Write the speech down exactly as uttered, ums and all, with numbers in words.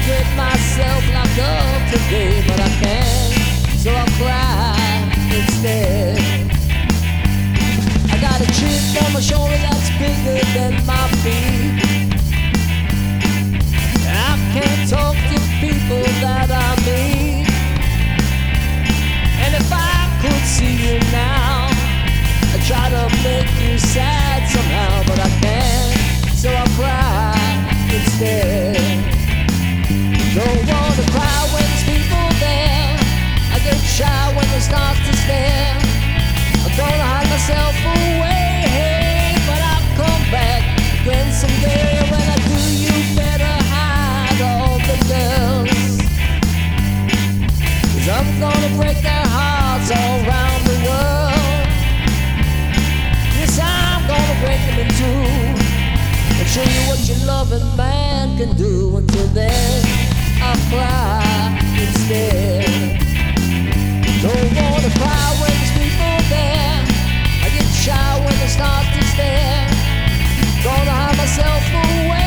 get myself locked up today, but I can't, so I'll cry instead. I got a chip on my shoulder that's bigger than my feet. I can't talk to people that I meet. And if I could see you now, I try to make you sad somehow, but I can't, so I'll cry instead. Don't wanna cry when there's people there. I get shy when they start to stare. I'm gonna hide myself away, but I'll come back again someday. When I do, you better hide all the girls, 'cause I'm gonna break their hearts all around the world. Yes, I'm gonna break them in two and show you what your loving man can do. Until then, I'll cry instead. Don't wanna cry when there's people there. I get shy when they start to stare. Gonna hide myself away.